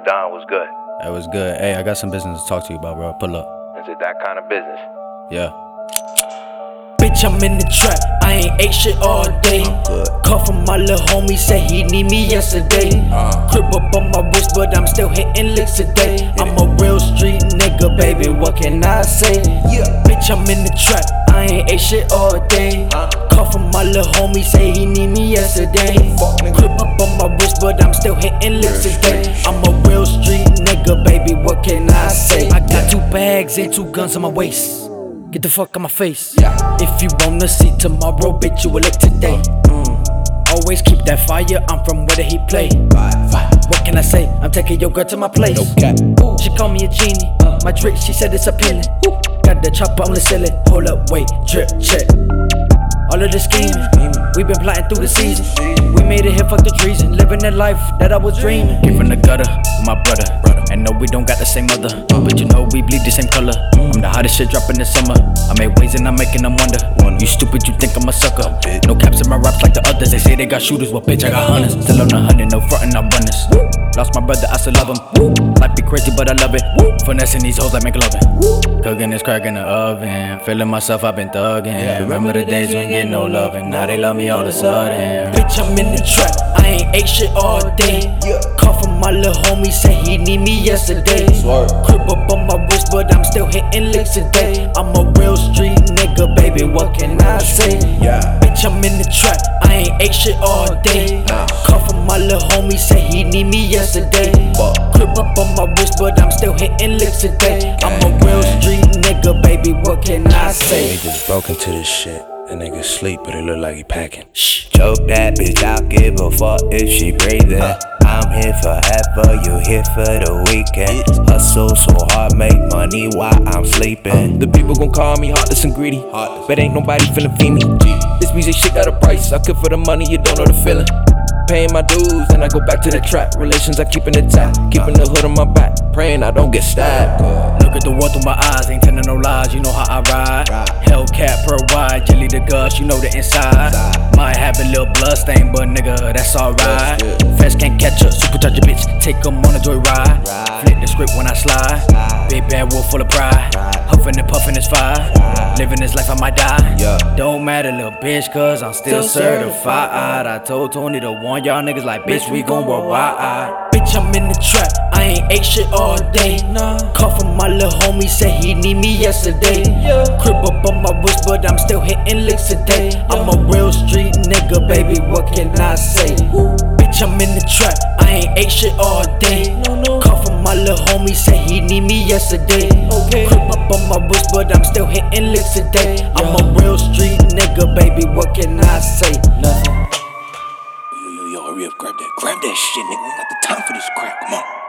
the Don was good. That was good. Hey, I got some business to talk to you about, bro. Pull up. Is it that kind of business? Yeah. Bitch, I'm in the trap, I ain't ate shit all day. Call from my little homie, said he need me yesterday. Crib up on my wrist, but I'm still hitting licks today. I'm a real street nigga, baby, what can I say? Bitch, I'm in the trap, I ain't ate shit all day. Call from my little homie, say he need me yesterday. Crib up on my wrist, but I'm still hitting licks today. I'm a real street nigga, baby, what can I say? I got 2 bags and 2 guns on my waist. Get the fuck out my face. If you wanna see tomorrow, bitch, you will look today. Always keep that fire, I'm from where the heat play. What can I say? I'm taking your girl to my place. She call me a genie. My drip, she said it's appealing. Got the chopper on the ceiling. Hold up, wait, drip, check. All of the scheming, we been plotting through the season. We made it here, fuck the treason. Living that life that I was dreaming. Came from the gutter with my brother. And no, we don't got the same mother, but you know we bleed the same color. I'm the hottest shit dropping this summer. I made waves and I'm making them wonder. You stupid, you think I'm a sucker. No caps in my raps like the others. They say they got shooters, well bitch, I got hunters. Still on the 100, no frontin', I run this. Lost my brother, I still love him. Life be crazy, but I love it. Finessing these hoes like McLovin. Cooking this crack in the oven. Feeling myself, I've been thuggin'. Remember the days when get no loving. Now they love me all of a sudden. Bitch, I'm in the trap, I ain't ate shit all day. Call from my little homie, say he need me yesterday. Crib up on my wrist, but I'm still hitting licks today. I'm a real street nigga, baby, what can I say? Bitch, I'm in the trap, I ain't ate shit all day. Call from my little homie, say he need me yesterday. Crib up on my wrist, but I'm still hitting licks today. I'm a real street nigga, baby, what can I say? Niggas broke into this shit. That nigga sleep, but it look like he packing. Choke that bitch out, give a fuck if she breathing. I'm here forever, you here for the weekend. Hustle so hard, make money while I'm sleeping. The people gon' call me heartless and greedy, but ain't nobody feeling me. This music shit got a price, I could for the money, you don't know the feeling. Paying my dues, then I go back to the trap. Relations I keeping it tight, keeping the hood on my back, praying I don't get stabbed. Look at the world through my eyes, ain't telling no lies, you know how I ride. Hellcat per wide, jelly the guts, you know the inside. Might have a little blood stain, but nigga, that's alright. Feds can't catch up, supercharger bitch, take 'em on a joyride. Flip the script when I slide, big bad wolf full of pride. Huffing and puffing is fire, living this life I might die. Don't matter little bitch, cause I'm still certified. I told Tony to warn y'all niggas like bitch, we gon' worldwide. Bitch, I'm in the trap, I ain't ate shit all day. Call from my little homie, say he need me yesterday. Crib up on my wrist, but I'm still hitting licks today. I'm a real street nigga, baby, what can I say? Bitch, I'm in the trap, I ain't ate shit all day. Call from my little homie, say he need me yesterday. Crib up on my wrist, but I'm still hitting licks today. I'm a real street nigga, baby, what can I say? Nothing. Yo, hurry up, grab that shit, nigga. We ain't got the time for this crap, come on.